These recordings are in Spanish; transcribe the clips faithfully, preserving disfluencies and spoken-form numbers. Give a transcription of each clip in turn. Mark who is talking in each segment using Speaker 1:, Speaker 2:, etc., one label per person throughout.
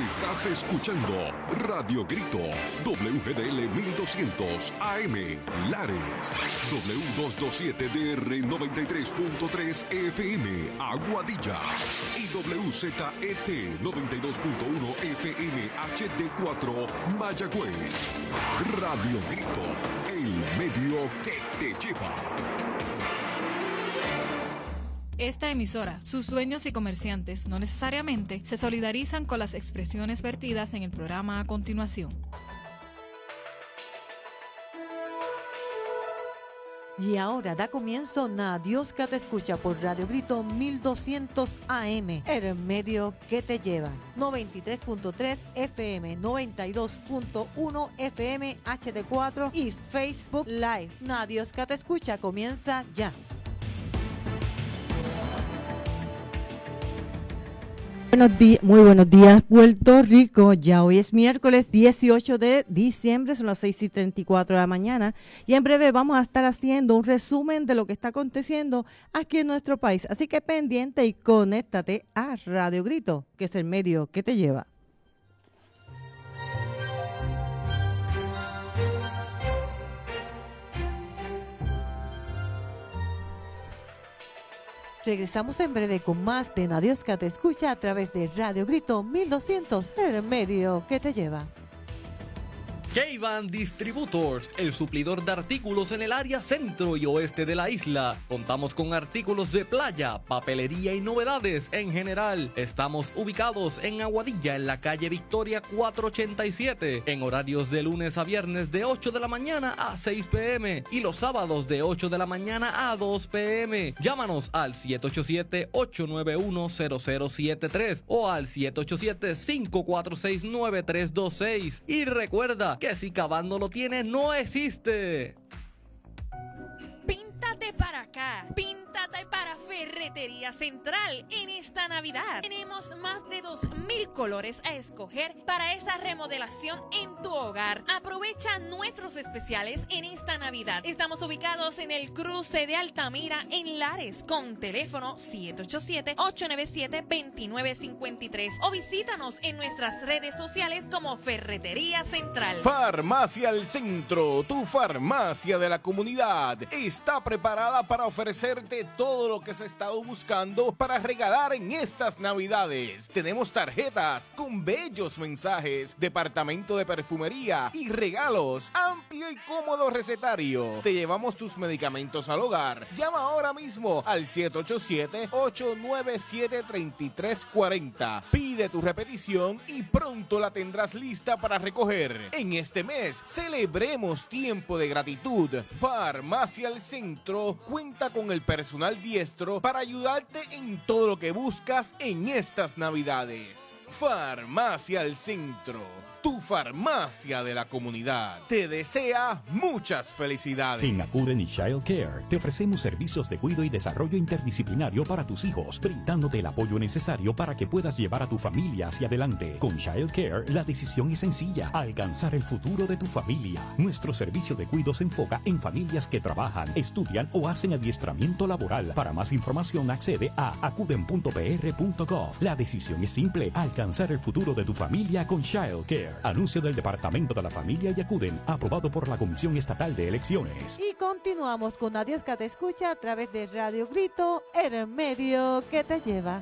Speaker 1: Estás escuchando Radio Grito, W G D L mil doscientos A M, Lares, W doscientos veintisiete D R noventa y tres punto tres F M, Aguadilla, y W Z E T noventa y dos punto uno F M H D cuatro, Mayagüez. Radio Grito, el medio que te lleva.
Speaker 2: Esta emisora, sus dueños y comerciantes no necesariamente se solidarizan con las expresiones vertidas en el programa a continuación.
Speaker 3: Y ahora da comienzo Na Dios que te escucha por Radio Grito mil doscientos A M, el medio que te lleva. noventa y tres punto tres F M, noventa y dos punto uno F M H D cuatro y Facebook Live. Na Dios que te escucha comienza ya. Buenos días, muy buenos días, Puerto Rico. Ya hoy es miércoles dieciocho de diciembre, son las seis y treinta y cuatro de la mañana. Y en breve vamos a estar haciendo un resumen de lo que está aconteciendo aquí en nuestro país. Así que pendiente y conéctate a Radio Grito, que es el medio que te lleva. Regresamos en breve con más de Na Dios que te escucha a través de Radio Grito mil doscientos, el medio que te lleva.
Speaker 4: K-Van Distributors, el suplidor de artículos en el área centro y oeste de la isla. Contamos con artículos de playa, papelería y novedades en general. Estamos ubicados en Aguadilla, en la calle Victoria cuatrocientos ochenta y siete, en horarios de lunes a viernes de ocho de la mañana a seis p m y los sábados de ocho de la mañana a dos p m Llámanos al siete ocho siete, ocho nueve uno, cero cero siete tres o al siete ocho siete, cinco cuatro seis, nueve tres dos seis. Y recuerda que si K-Van no lo tiene, no existe.
Speaker 5: Píntate para acá, píntate para Ferretería Central en esta Navidad. Tenemos más de dos mil colores a escoger para esa remodelación en tu hogar. Aprovecha nuestros especiales en esta Navidad. Estamos ubicados en el cruce de Altamira en Lares con teléfono siete ocho siete, ocho nueve siete, dos nueve cinco tres o visítanos en nuestras redes sociales como Ferretería Central.
Speaker 6: Farmacia El Centro, tu farmacia de la comunidad, está preparada para ofrecerte todo lo que has estado buscando para regalar en estas Navidades. Tenemos tarjetas con bellos mensajes, departamento de perfumería y regalos, amplio y cómodo recetario. Te llevamos tus medicamentos al hogar. Llama ahora mismo al siete ocho siete, ocho nueve siete, tres tres cuatro cero. Pide tu repetición y pronto la tendrás lista para recoger. En este mes celebremos tiempo de gratitud. Farmacia El Centro cuenta con el personal diestro para ayudarte en todo lo que buscas en estas Navidades. Farmacia El Centro, tu farmacia de la comunidad. Te desea muchas felicidades.
Speaker 7: En Acuden y Child Care te ofrecemos servicios de cuidado y desarrollo interdisciplinario para tus hijos, brindándote el apoyo necesario para que puedas llevar a tu familia hacia adelante. Con Child Care, la decisión es sencilla: alcanzar el futuro de tu familia. Nuestro servicio de cuidado se enfoca en familias que trabajan, estudian o hacen adiestramiento laboral. Para más información, accede a acuden punto p r punto gov. La decisión es simple: alcanzar el futuro de tu familia con Child Care. Anuncio del Departamento de la Familia y Acuden, aprobado por la Comisión Estatal de Elecciones.
Speaker 3: Y continuamos con Na Dios que te escucha a través de Radio Grito, el medio que te lleva.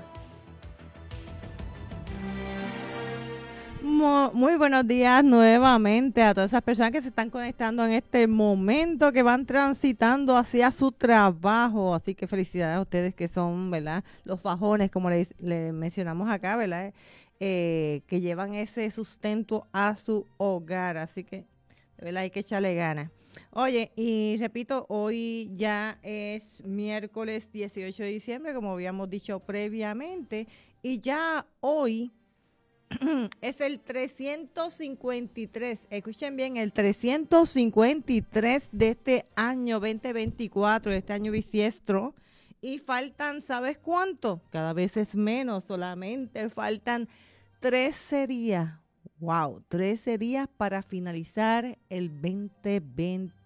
Speaker 3: Muy buenos días nuevamente a todas esas personas que se están conectando en este momento, que van transitando hacia su trabajo. Así que felicidades a ustedes que son, ¿verdad?, los fajones, como le, le mencionamos acá, ¿verdad?, eh, que llevan ese sustento a su hogar. Así que, de verdad, hay que echarle ganas. Oye, y repito, hoy ya es miércoles dieciocho de diciembre, como habíamos dicho previamente, y ya hoy es el trescientos cincuenta y tres, escuchen bien, el trescientos cincuenta y tres de este año veinte veinticuatro, de este año bisiestro, y faltan, ¿sabes cuánto? Cada vez es menos, solamente faltan trece días. Wow, trece días para finalizar el veinte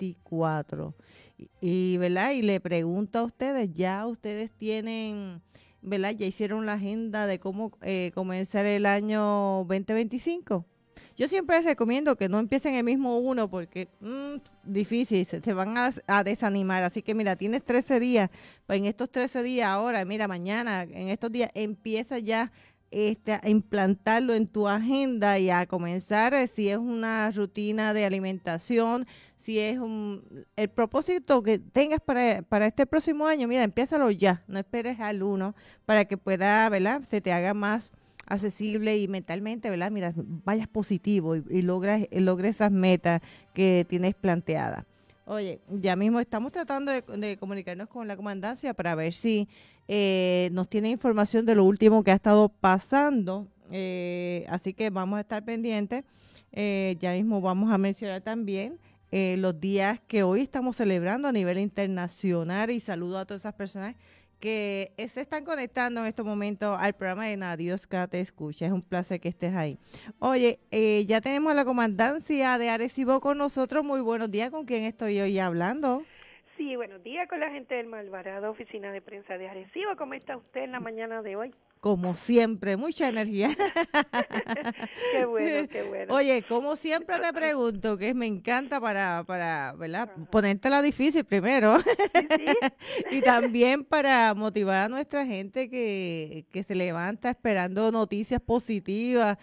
Speaker 3: veinticuatro. Y, y, ¿verdad? Y le pregunto a ustedes, ¿ya ustedes tienen ¿verdad? Ya hicieron la agenda de cómo eh, comenzar el año veinte veinticinco. Yo siempre les recomiendo que no empiecen el mismo uno porque mmm, difícil, se, se van a, a desanimar. Así que mira, tienes trece días, pues en estos trece días ahora, mira, mañana, en estos días empieza ya este, a implantarlo en tu agenda y a comenzar, eh, si es una rutina de alimentación, si es un, el propósito que tengas para, para este próximo año, mira, empiézalo ya, no esperes al uno para que pueda, ¿verdad? Se te haga más accesible y mentalmente, ¿verdad? Mira, vayas positivo y, y logras, logres esas metas que tienes planteadas. Oye, ya mismo estamos tratando de, de comunicarnos con la comandancia para ver si eh, nos tiene información de lo último que ha estado pasando. Eh, así que vamos a estar pendientes. Eh, ya mismo vamos a mencionar también eh, los días que hoy estamos celebrando a nivel internacional y saludo a todas esas personas que se están conectando en estos momentos al programa de Nada Dios que te escucha. Es un placer que estés ahí. Oye, eh, ya tenemos a la comandancia de Arecibo con nosotros. Muy buenos días. ¿Con quién estoy hoy hablando?
Speaker 8: Sí, buenos días con la gente del Malvarado, Oficina de Prensa de Arecibo. ¿Cómo está usted en la mañana de hoy?
Speaker 3: Como siempre, mucha energía.
Speaker 8: Qué bueno, qué bueno.
Speaker 3: Oye, como siempre te pregunto, que me encanta para, para ¿verdad? Ponértela difícil primero.
Speaker 8: ¿Sí, sí?
Speaker 3: Y también para motivar a nuestra gente que, que se levanta esperando noticias positivas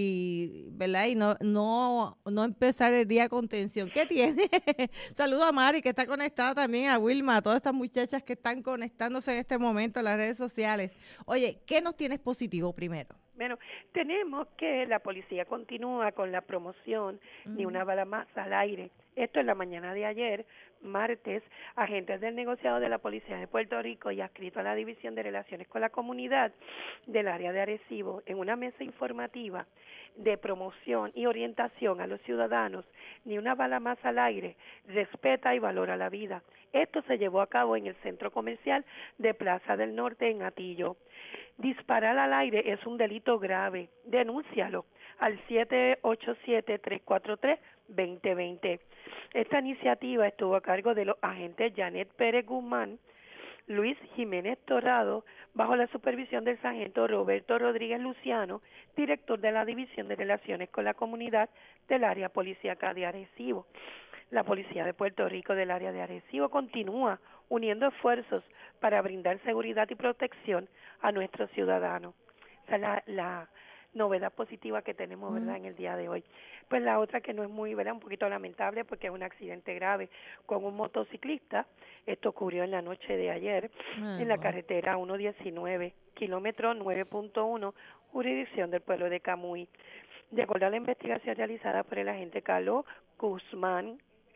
Speaker 3: y, ¿verdad? Y no, no, no empezar el día con tensión. ¿Qué tiene? Saludo a Mari, que está conectada también, a Wilma, a todas estas muchachas que están conectándose en este momento en las redes sociales. Oye, ¿qué nos tienes positivo primero?
Speaker 8: Bueno, tenemos que la policía continúa con la promoción uh-huh. Ni una bala más al aire. Esto en la mañana de ayer, martes, agentes del negociado de la Policía de Puerto Rico y adscrito a la División de Relaciones con la Comunidad del área de Arecibo, en una mesa informativa de promoción y orientación a los ciudadanos, ni una bala más al aire, respeta y valora la vida. Esto se llevó a cabo en el centro comercial de Plaza del Norte en Atillo. Disparar al aire es un delito grave. Denúncialo al siete ocho siete, tres cuatro tres, dos cero dos cero. Esta iniciativa estuvo a cargo de los agentes Janet Pérez Guzmán, Luis Jiménez Torrado, bajo la supervisión del sargento Roberto Rodríguez Luciano, director de la División de Relaciones con la Comunidad del área policíaca de Arecibo. La Policía de Puerto Rico del área de Arecibo continúa uniendo esfuerzos para brindar seguridad y protección a nuestros ciudadanos. Esa es la, la novedad positiva que tenemos, ¿verdad?, en el día de hoy. Pues la otra que no es muy, ¿verdad?, un poquito lamentable porque es un accidente grave con un motociclista. Esto ocurrió en la noche de ayer ah, en la wow. carretera ciento diecinueve, kilómetro nueve punto uno, jurisdicción del pueblo de Camuy. De acuerdo a la investigación realizada por el agente Carlos Guzmán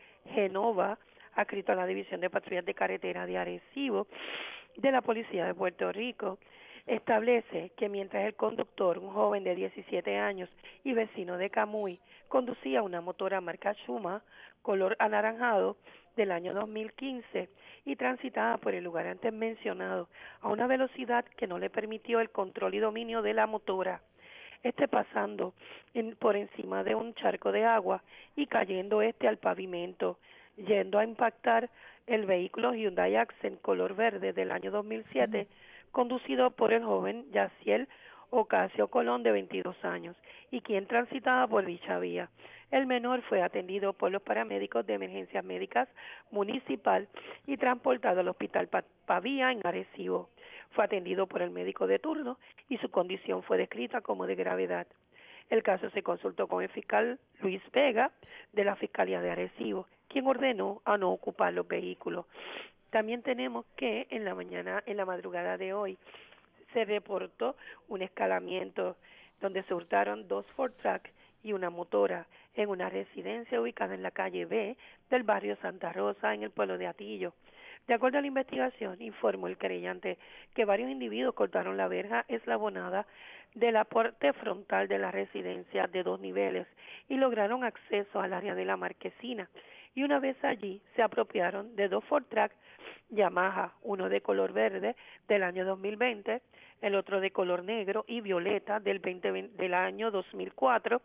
Speaker 8: Genova, adscrito a la División de Patrullas de Carretera de Arecibo de la Policía de Puerto Rico, establece que mientras el conductor, un joven de diecisiete años y vecino de Camuy, conducía una motora marca Shuma, color anaranjado, del año dos mil quince y transitaba por el lugar antes mencionado a una velocidad que no le permitió el control y dominio de la motora. Este pasando en, por encima de un charco de agua y cayendo este al pavimento, yendo a impactar el vehículo Hyundai Accent color verde del año dos mil siete, uh-huh. conducido por el joven Yaciel Ocasio Colón, de veintidós años, y quien transitaba por dicha vía. El menor fue atendido por los paramédicos de emergencias médicas municipal y transportado al hospital Pavía en Arecibo. Fue atendido por el médico de turno y su condición fue descrita como de gravedad. El caso se consultó con el fiscal Luis Vega de la Fiscalía de Arecibo, quien ordenó a no ocupar los vehículos. También tenemos que en la mañana, en la madrugada de hoy, se reportó un escalamiento donde se hurtaron dos Ford Track y una motora en una residencia ubicada en la calle B del barrio Santa Rosa, en el pueblo de Atillo. De acuerdo a la investigación, informó el querellante que varios individuos cortaron la verja eslabonada de la puerta frontal de la residencia de dos niveles y lograron acceso al área de la marquesina. Y una vez allí, se apropiaron de dos Ford Track Yamaha, uno de color verde del año dos mil veinte, el otro de color negro y violeta del, veinte, del año dos mil cuatro,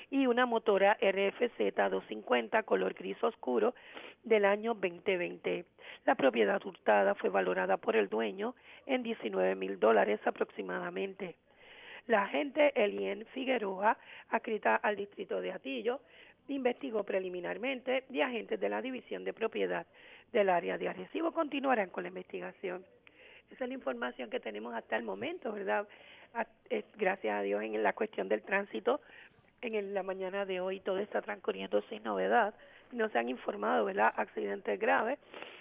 Speaker 8: y una motora R F Z doscientos cincuenta color gris oscuro del año veinte veinte. La propiedad hurtada fue valorada por el dueño en diecinueve mil dólares aproximadamente. La agente Elien Figueroa, adscrita al distrito de Atillo, investigó preliminarmente y agentes de la División de Propiedad del área de Arecibo continuarán con la investigación. Esa es la información que tenemos hasta el momento, ¿verdad? A, es, gracias a Dios en la cuestión del tránsito, en el, la mañana de hoy todo está transcurriendo sin novedad. No se han informado, ¿verdad?, accidentes graves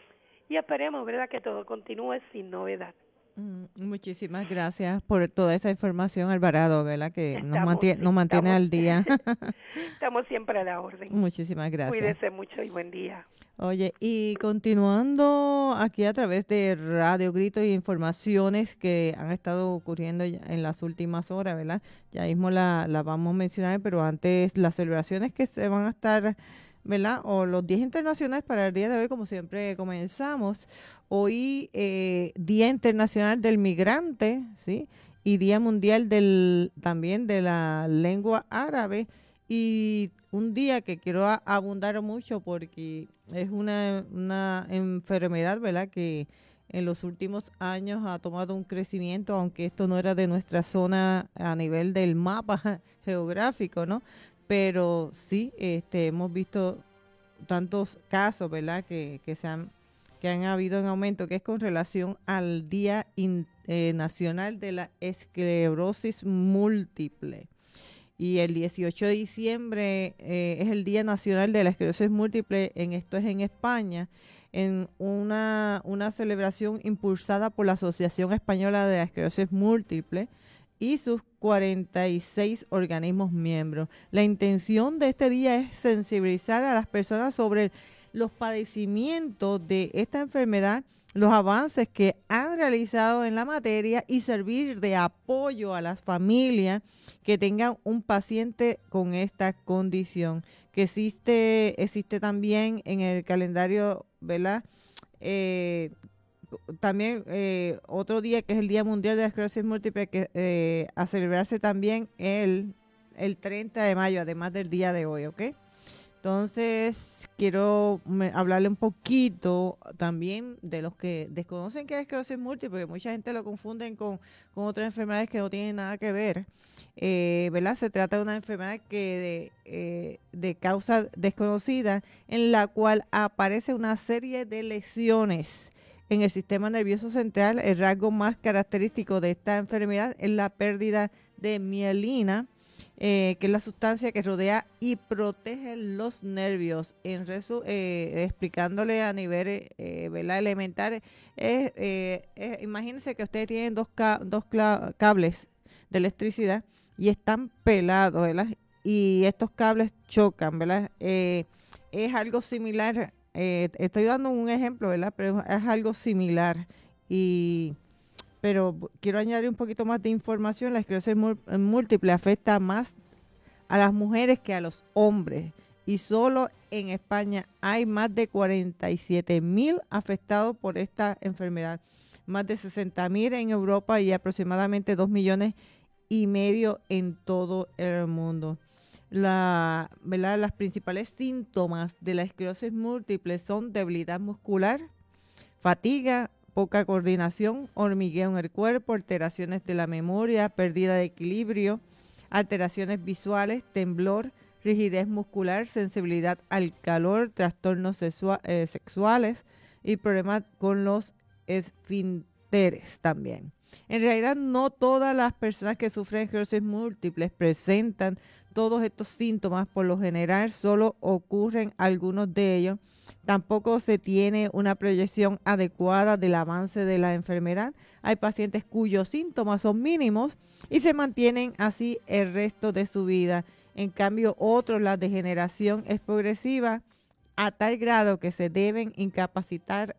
Speaker 8: y esperemos, ¿verdad?, que todo continúe sin novedad.
Speaker 3: Mm, muchísimas gracias por toda esa información, Alvarado, ¿verdad? Que
Speaker 8: Estamos,
Speaker 3: nos mantiene, nos mantiene
Speaker 8: estamos,
Speaker 3: al día.
Speaker 8: Estamos siempre a la orden.
Speaker 3: Muchísimas gracias.
Speaker 8: Cuídese mucho y buen día.
Speaker 3: Oye, y continuando aquí a través de Radio Grito y informaciones que han estado ocurriendo ya en las últimas horas, ¿verdad? Ya mismo la, la vamos a mencionar, pero antes las celebraciones que se van a estar, ¿verdad? O los días internacionales para el día de hoy, como siempre comenzamos. Hoy, eh, Día Internacional del Migrante, ¿sí? Y Día Mundial del también de la Lengua Árabe. Y un día que quiero a, abundar mucho porque es una, una enfermedad, ¿verdad?, que en los últimos años ha tomado un crecimiento, aunque esto no era de nuestra zona a nivel del mapa geográfico, ¿no? Pero sí, este, hemos visto tantos casos, ¿verdad?, que, que, se han, que han habido en aumento, que es con relación al Día in, eh, Nacional de la Esclerosis Múltiple. Y el dieciocho de diciembre eh, es el Día Nacional de la Esclerosis Múltiple, en esto es en España, en una, una celebración impulsada por la Asociación Española de la Esclerosis Múltiple y sus cuarenta y seis organismos miembros. La intención de este día es sensibilizar a las personas sobre los padecimientos de esta enfermedad, los avances que han realizado en la materia y servir de apoyo a las familias que tengan un paciente con esta condición, que existe, existe también en el calendario, ¿verdad? Eh, también eh, otro día que es el Día Mundial de la Esclerosis Múltiple, que eh, a celebrarse también el, el treinta de mayo, además del día de hoy, ¿ok? Entonces, quiero me, hablarle un poquito también de los que desconocen que es esclerosis múltiple, porque mucha gente lo confunden con, con otras enfermedades que no tienen nada que ver, eh, ¿verdad? Se trata de una enfermedad que de, eh, de causa desconocida, en la cual aparece una serie de lesiones en el sistema nervioso central. El rasgo más característico de esta enfermedad es la pérdida de mielina, Eh, que es la sustancia que rodea y protege los nervios. En resu eh, explicándole a nivel eh, ¿verdad? elemental, eh, eh, eh, imagínense que ustedes tienen dos, ca dos cables de electricidad y están pelados, ¿verdad? Y estos cables chocan, ¿verdad? Eh, es algo similar, eh, estoy dando un ejemplo, ¿verdad? Pero es algo similar y... Pero quiero añadir un poquito más de información. La esclerosis múltiple afecta más a las mujeres que a los hombres. Y solo en España hay más de cuarenta y siete mil afectados por esta enfermedad. Más de sesenta mil en Europa y aproximadamente dos millones y medio en todo el mundo. La, ¿verdad? Las principales síntomas de la esclerosis múltiple son debilidad muscular, fatiga, poca coordinación, hormigueo en el cuerpo, alteraciones de la memoria, pérdida de equilibrio, alteraciones visuales, temblor, rigidez muscular, sensibilidad al calor, trastornos eh, sexuales y problemas con los esfínteres también. En realidad, no todas las personas que sufren esclerosis múltiple presentan todos estos síntomas. Por lo general, solo ocurren algunos de ellos. Tampoco se tiene una proyección adecuada del avance de la enfermedad. Hay pacientes cuyos síntomas son mínimos y se mantienen así el resto de su vida. En cambio, otros, la degeneración es progresiva a tal grado que se deben incapacitar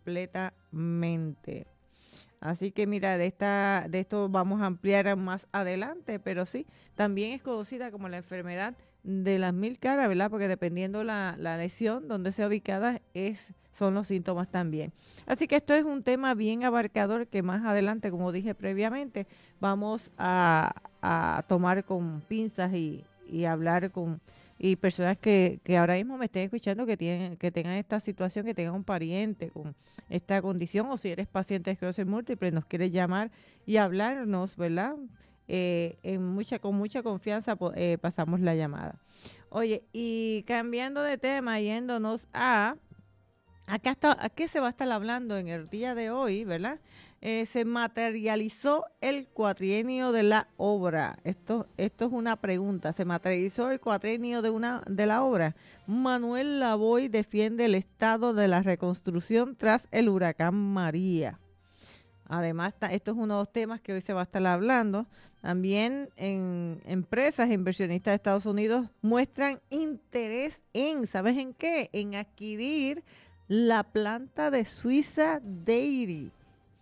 Speaker 3: completamente. Así que mira, de esta, de esto vamos a ampliar más adelante, pero sí, también es conocida como la enfermedad de las mil caras, ¿verdad? Porque dependiendo la, la lesión donde sea ubicada, es, son los síntomas también. Así que esto es un tema bien abarcador que más adelante, como dije previamente, vamos a, a tomar con pinzas y, y hablar con y personas que, que ahora mismo me estén escuchando que tienen que tengan esta situación, que tengan un pariente con esta condición, o si eres paciente de esclerosis múltiple, nos quieres llamar y hablarnos, ¿verdad? Eh, en mucha con mucha confianza eh, pasamos la llamada. Oye, y cambiando de tema, yéndonos a acá está, ¿a qué se va a estar hablando en el día de hoy, verdad? Eh, se materializó el cuatrienio de la obra. Esto, esto es una pregunta. ¿Se materializó el cuatrienio de una de la obra? Manuel Lavoy defiende el estado de la reconstrucción tras el huracán María. Además, esto es uno de los temas que hoy se va a estar hablando. También en empresas e inversionistas de Estados Unidos muestran interés en, ¿sabes en qué? En adquirir la planta de Suiza Dairy.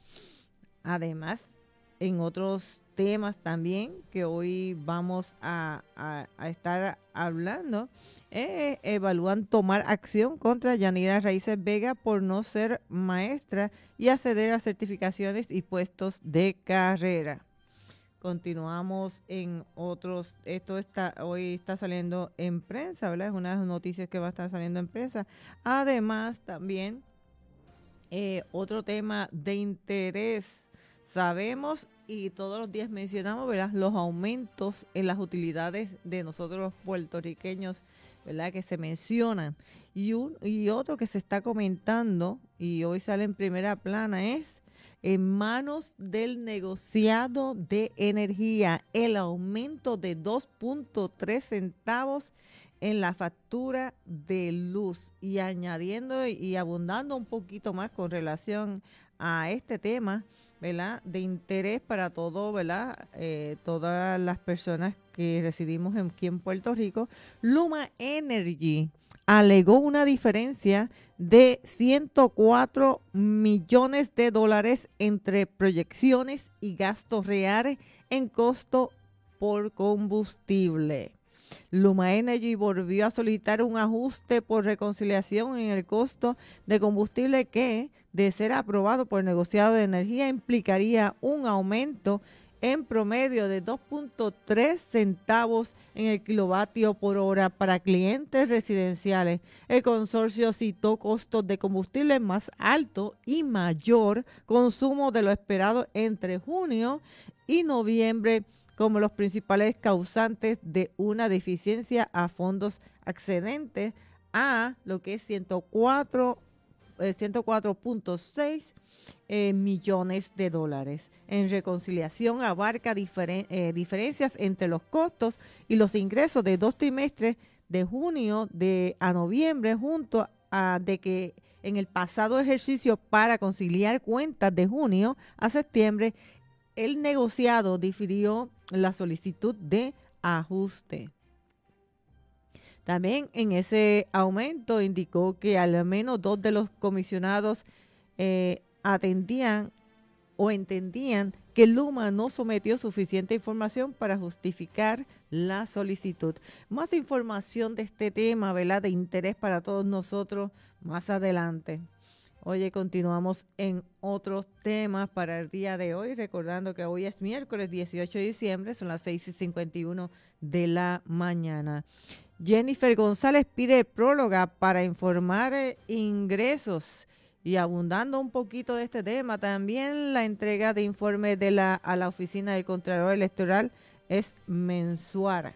Speaker 3: Además, en otros temas también que hoy vamos a, a, a estar hablando, eh, evalúan tomar acción contra Yanira Raíces Vega por no ser maestra y acceder a certificaciones y puestos de carrera. Continuamos en otros, esto está hoy está saliendo en prensa, ¿verdad? Es una de las noticias que va a estar saliendo en prensa. Además, también eh, otro tema de interés. Sabemos y todos los días mencionamos, ¿verdad?, los aumentos en las utilidades de nosotros los puertorriqueños, ¿verdad?, que se mencionan. Y, un, y otro que se está comentando y hoy sale en primera plana es en manos del negociado de energía, el aumento de dos punto tres centavos en la factura de luz, y añadiendo y abundando un poquito más con relación a este tema, ¿verdad?, de interés para todo, ¿verdad?, eh, todas las personas que residimos aquí en Puerto Rico. Luma Energy alegó una diferencia de ciento cuatro millones de dólares entre proyecciones y gastos reales en costo por combustible. Luma Energy volvió a solicitar un ajuste por reconciliación en el costo de combustible que, de ser aprobado por el negociado de energía, implicaría un aumento en promedio de dos punto tres centavos en el kilovatio por hora para clientes residenciales. El consorcio citó costos de combustible más altos y mayor consumo de lo esperado entre junio y noviembre como los principales causantes de una deficiencia a fondos accedentes a lo que es ciento cuatro punto seis eh, millones de dólares. En reconciliación abarca diferen, eh, diferencias entre los costos y los ingresos de dos trimestres de junio de a noviembre, junto a de que en el pasado ejercicio para conciliar cuentas de junio a septiembre, el negociado difirió la solicitud de ajuste. También en ese aumento indicó que al menos dos de los comisionados eh, atendían o entendían que Luma no sometió suficiente información para justificar la solicitud. Más información de este tema, ¿verdad?, de interés para todos nosotros más adelante. Oye, continuamos en otros temas para el día de hoy, recordando que hoy es miércoles dieciocho de diciembre, son las seis y cincuenta y uno de la mañana. Jennifer González pide próloga para informar eh, ingresos. Y abundando un poquito de este tema, también la entrega de informes de la, a la Oficina del Contralor Electoral es mensual.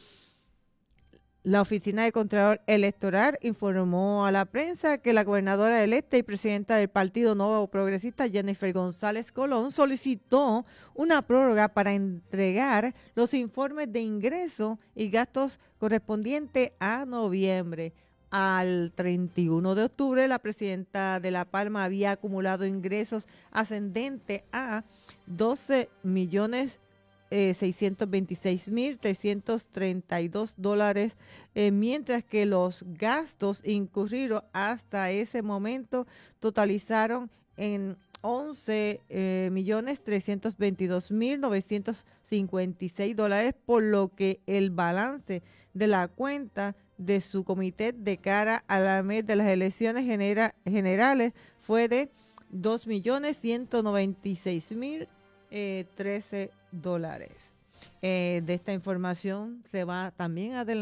Speaker 3: La Oficina del Contralor Electoral informó a la prensa que la gobernadora electa y presidenta del Partido Nuevo Progresista, Jennifer González Colón, solicitó una prórroga para entregar los informes de ingresos y gastos correspondientes a noviembre. Al treinta y uno de octubre, la presidenta de La Palma había acumulado ingresos ascendentes a doce millones seiscientos veintiséis mil trescientos treinta y dos dólares, eh, mientras que los gastos incurridos hasta ese momento totalizaron en once millones trescientos veintidós mil novecientos cincuenta y seis dólares, por lo que el balance de la cuenta de su comité de cara a la mes de las elecciones genera, generales fue de dos millones ciento noventa y seis mil trece dólares. eh, de esta información se va también a,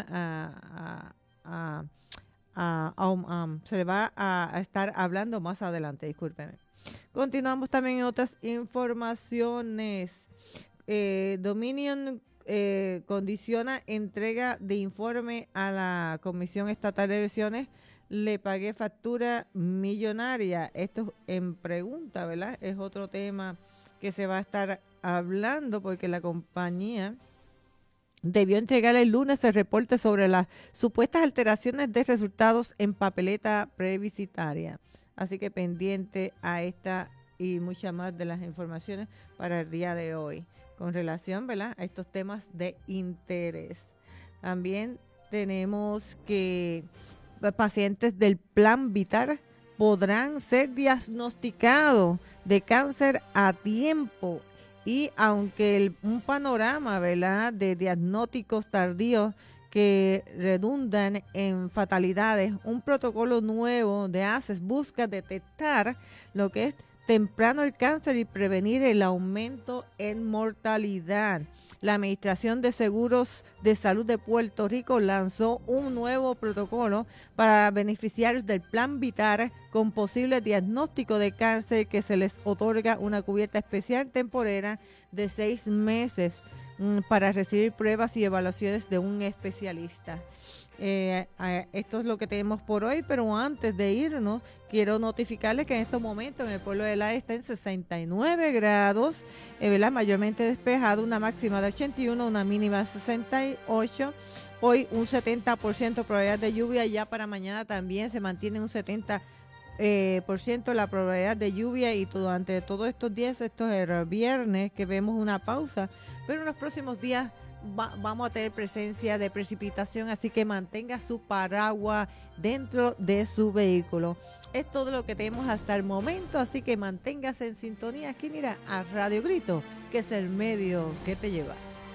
Speaker 3: a, a, a, a um, um, se le va a, a estar hablando más adelante, discúlpeme. Continuamos también en otras informaciones. Eh, Dominion eh, condiciona entrega de informe a la Comisión Estatal de Elecciones. Le pagué factura millonaria. Esto en pregunta, ¿verdad? Es otro tema que se va a estar hablando porque la compañía debió entregar el lunes el reporte sobre las supuestas alteraciones de resultados en papeleta plebiscitaria. Así que pendiente a esta y muchas más de las informaciones para el día de hoy con relación, ¿verdad?, a estos temas de interés. También tenemos que pacientes del Plan Vital podrán ser diagnosticados de cáncer a tiempo y aunque el, un panorama, ¿verdad?, de diagnósticos tardíos que redundan en fatalidades, un protocolo nuevo de A C E S busca detectar lo que es temprano el cáncer y prevenir el aumento en mortalidad. La Administración de Seguros de Salud de Puerto Rico lanzó un nuevo protocolo para beneficiarios del Plan Vital con posible diagnóstico de cáncer que se les otorga una cubierta especial temporera de seis meses mm, para recibir pruebas y evaluaciones de un especialista. Eh, eh, esto es lo que tenemos por hoy, pero antes de irnos, quiero notificarles que en estos momentos en el pueblo de Lares está en sesenta y nueve grados, eh, ¿verdad?, mayormente despejado, una máxima de ochenta y uno, una mínima de sesenta y ocho. Hoy un setenta por ciento probabilidad de lluvia, ya para mañana también se mantiene un setenta por ciento eh, por ciento la probabilidad de lluvia y durante todos estos días, esto es el viernes que vemos una pausa, pero en los próximos días Va, vamos a tener presencia de precipitación, así que mantenga su paraguas dentro de su vehículo. Es todo lo que tenemos hasta el momento, así que manténgase en sintonía aquí, mira, a Radio Grito, que es el medio que te lleva.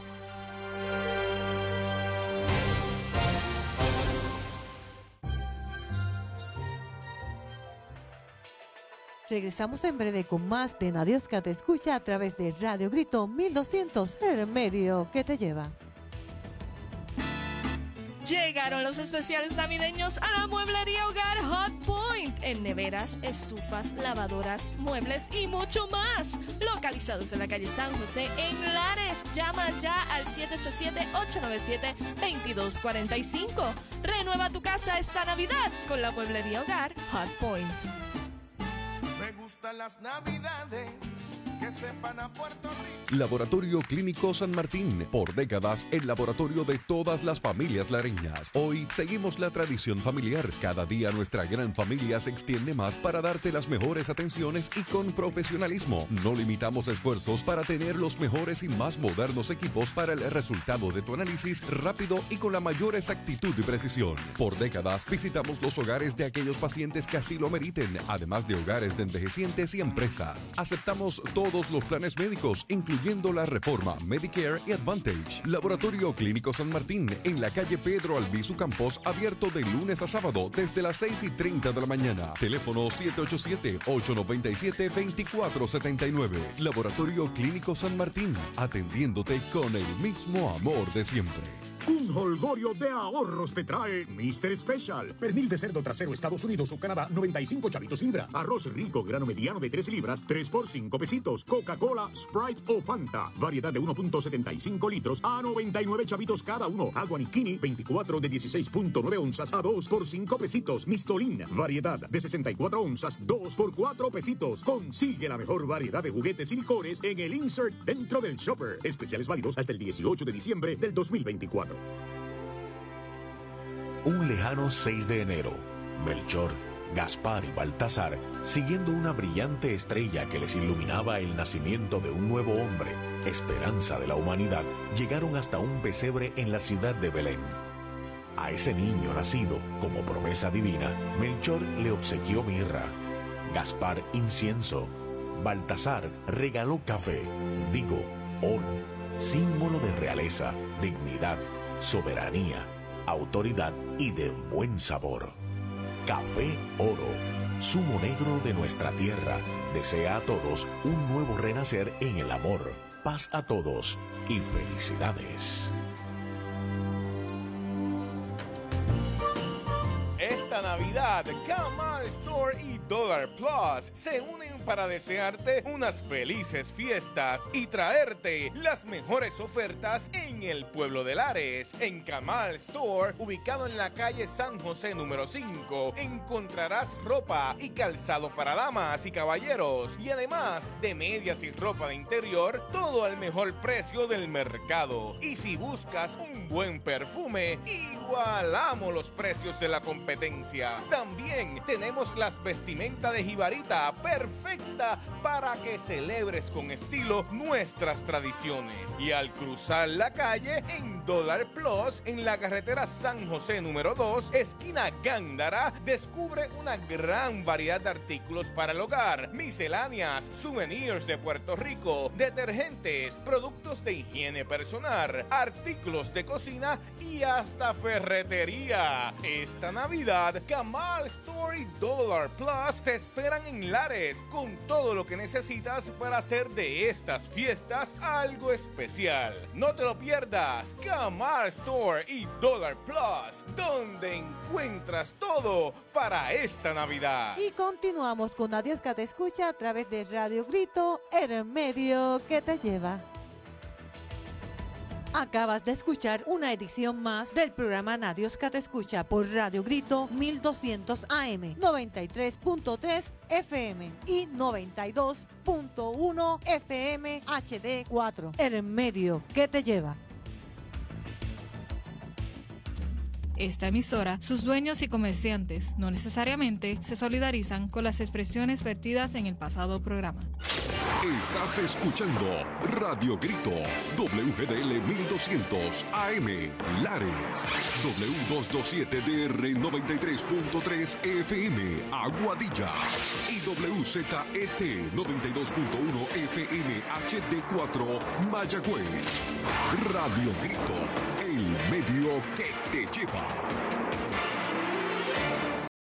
Speaker 3: Regresamos en breve con más de Nadiosca Te Escucha a través de Radio Grito mil doscientos, el medio que te lleva.
Speaker 9: Llegaron los especiales navideños a la mueblería Hogar Hot Point. En neveras, estufas, lavadoras, muebles y mucho más. Localizados en la calle San José en Lares. Llama ya al siete ocho siete, ocho nueve siete, dos dos cuatro cinco. Renueva tu casa esta Navidad con la mueblería Hogar Hot Point.
Speaker 10: Me gustan las navidades que sepan a Puerto Rico.
Speaker 1: Laboratorio Clínico San Martín, por décadas el laboratorio de todas las familias lareñas. Hoy seguimos la tradición familiar. Cada día nuestra gran familia se extiende más para darte las mejores atenciones y con profesionalismo. No limitamos esfuerzos para tener los mejores y más modernos equipos para el resultado de tu análisis rápido y con la mayor exactitud y precisión. Por décadas visitamos los hogares de aquellos pacientes que así lo meriten, además de hogares de envejecientes y empresas. Aceptamos todo todos los planes médicos, incluyendo la reforma Medicare y Advantage. Laboratorio Clínico San Martín, en la calle Pedro Albizu Campos, abierto de lunes a sábado desde las seis y treinta de la mañana. Teléfono siete ocho siete, ocho nueve siete, dos cuatro siete nueve. Laboratorio Clínico San Martín, atendiéndote con el mismo amor de siempre.
Speaker 11: Un jolgorio de ahorros te trae mister Special. Pernil de cerdo trasero Estados Unidos o Canadá, noventa y cinco chavitos libra. Arroz rico grano mediano de tres libras, tres por cinco pesitos. Coca-Cola, Sprite o Fanta. Variedad de uno punto setenta y cinco litros a noventa y nueve chavitos cada uno. Agua Nikini, veinticuatro de dieciséis punto nueve onzas a dos por cinco pesitos. Mistolín, variedad de sesenta y cuatro onzas, dos por cuatro pesitos. Consigue la mejor variedad de juguetes y licores en el insert dentro del shopper. Especiales válidos hasta el dieciocho de diciembre del dos mil veinticuatro.
Speaker 12: Un lejano seis de enero, Melchor, Gaspar y Baltasar, siguiendo una brillante estrella que les iluminaba el nacimiento de un nuevo hombre, esperanza de la humanidad, llegaron hasta un pesebre en la ciudad de Belén. A ese niño nacido, como promesa divina, Melchor le obsequió mirra, Gaspar incienso, Baltasar regaló café, digo, oro, símbolo de realeza, dignidad, soberanía, autoridad y de buen sabor. Café Oro, zumo negro de nuestra tierra, desea a todos un nuevo renacer en el amor. Paz a todos y felicidades.
Speaker 6: Esta Navidad, Kamal Store y Dollar Plus se unen para desearte unas felices fiestas y traerte las mejores ofertas en el pueblo de Lares. En Kamal Store, ubicado en la calle San José número cinco, encontrarás ropa y calzado para damas y caballeros y además de medias y ropa de interior, todo al mejor precio del mercado. Y si buscas un buen perfume, igualamos los precios de la competencia. También tenemos las vestimentas de jibarita perfecta para que celebres con estilo nuestras tradiciones. Y al cruzar la calle en Dollar Plus, en la carretera San José número dos, esquina Gándara, descubre una gran variedad de artículos para el hogar, misceláneas, souvenirs de Puerto Rico, detergentes, productos de higiene personal, artículos de cocina y hasta ferretería. Esta Navidad, Kamal Store y Dollar Plus te esperan en Lares con todo lo que necesitas para hacer de estas fiestas algo especial. No te lo pierdas. Kamal Store y Dollar Plus, donde encuentras todo para esta Navidad.
Speaker 3: Y continuamos con Adiós que te escucha a través de Radio Grito, el medio que te lleva. Acabas de escuchar una edición más del programa Nadios que te escucha por Radio Grito mil doscientos A M, noventa y tres punto tres F M y noventa y dos punto uno F M H D cuatro. El medio que te lleva.
Speaker 2: Esta emisora, sus dueños y comerciantes no necesariamente se solidarizan con las expresiones vertidas en el pasado programa.
Speaker 1: Estás escuchando Radio Grito, W G D L mil doscientos A M, Lares, W doscientos veintisiete D R noventa y tres punto tres F M, Aguadilla, y W Z E T noventa y dos punto uno F M H D cuatro, Mayagüez. Radio Grito, el medio que te lleva.